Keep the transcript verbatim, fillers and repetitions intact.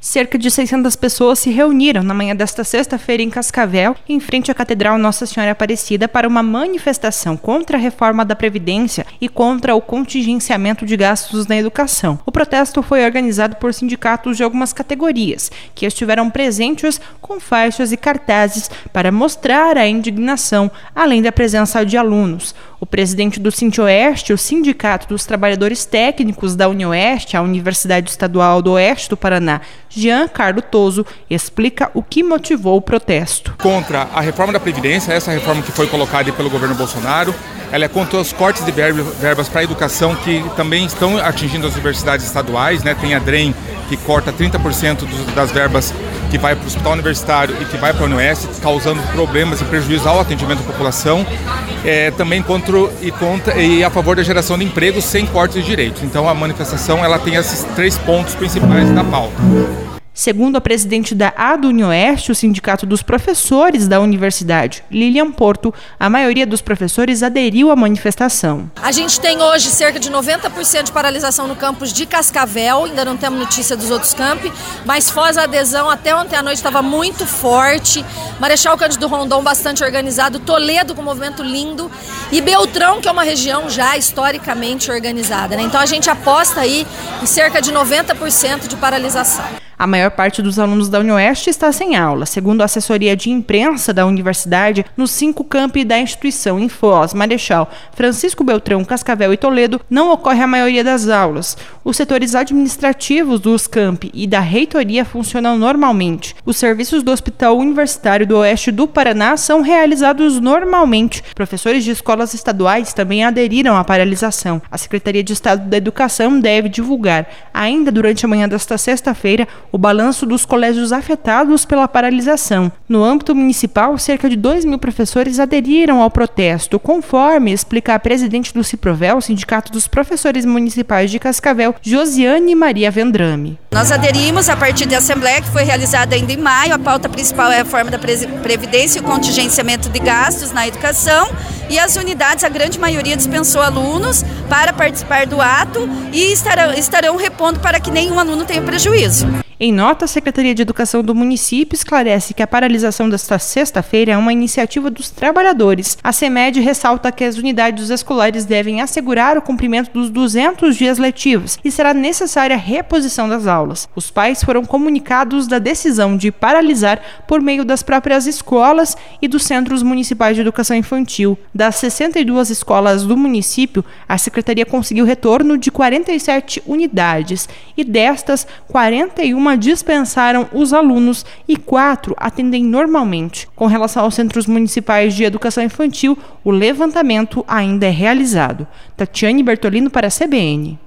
Cerca de seiscentas pessoas se reuniram na manhã desta sexta-feira em Cascavel, em frente à Catedral Nossa Senhora Aparecida, para uma manifestação contra a reforma da Previdência e contra o contingenciamento de gastos na educação. O protesto foi organizado por sindicatos de algumas categorias, que estiveram presentes com faixas e cartazes para mostrar a indignação, além da presença de alunos. O presidente do Sintioeste, o Sindicato dos Trabalhadores Técnicos da Unioeste, a Universidade Estadual do Oeste do Paraná, Jean Carlos Toso, explica o que motivou o protesto. Contra a reforma da Previdência, essa reforma que foi colocada pelo governo Bolsonaro, ela é contra os cortes de verbas para a educação que também estão atingindo as universidades estaduais, né? Tem a DREM que corta trinta por cento das verbas que vai para o hospital universitário e que vai para a Unioeste, causando problemas e prejuízo ao atendimento da população. É, também contra e, contra e a favor da geração de empregos sem cortes de direitos. Então a manifestação ela tem esses três pontos principais da pauta. Segundo a presidente da A D Unioeste, o Sindicato dos Professores da Universidade, Lilian Porto, a maioria dos professores aderiu à manifestação. A gente tem hoje cerca de noventa por cento de paralisação no campus de Cascavel, ainda não temos notícia dos outros campi, mas Foz a adesão até ontem à noite estava muito forte, Marechal Cândido Rondon bastante organizado, Toledo com um movimento lindo e Beltrão, que é uma região já historicamente organizada, né? Então a gente aposta aí em cerca de noventa por cento de paralisação. A maior parte dos alunos da Unioeste está sem aula. Segundo a assessoria de imprensa da universidade, nos cinco campi da instituição, em Foz, Marechal, Francisco Beltrão, Cascavel e Toledo, não ocorre a maioria das aulas. Os setores administrativos dos campi e da reitoria funcionam normalmente. Os serviços do Hospital Universitário do Oeste do Paraná são realizados normalmente. Professores de escolas estaduais também aderiram à paralisação. A Secretaria de Estado da Educação deve divulgar, ainda durante a manhã desta sexta-feira, o balanço dos colégios afetados pela paralisação. No âmbito municipal, cerca de dois mil professores aderiram ao protesto, conforme explica a presidente do Ciprovel, Sindicato dos Professores Municipais de Cascavel, Josiane Maria Vendrame. Nós aderimos a partir da Assembleia, que foi realizada ainda em maio. A pauta principal é a reforma da Previdência e o contingenciamento de gastos na educação. E as unidades, a grande maioria dispensou alunos para participar do ato e estarão, estarão repondo para que nenhum aluno tenha prejuízo. Em nota, a Secretaria de Educação do município esclarece que a paralisação desta sexta-feira é uma iniciativa dos trabalhadores. A CEMED ressalta que as unidades escolares devem assegurar o cumprimento dos duzentos dias letivos e será necessária a reposição das aulas. Os pais foram comunicados da decisão de paralisar por meio das próprias escolas e dos centros municipais de educação infantil. Das sessenta e duas escolas do município, a Secretaria conseguiu retorno de quarenta e sete unidades e destas, quarenta e uma dispensaram os alunos e quatro atendem normalmente. Com relação aos centros municipais de educação infantil, o levantamento ainda é realizado. Tatiane Bertolino para a C B N.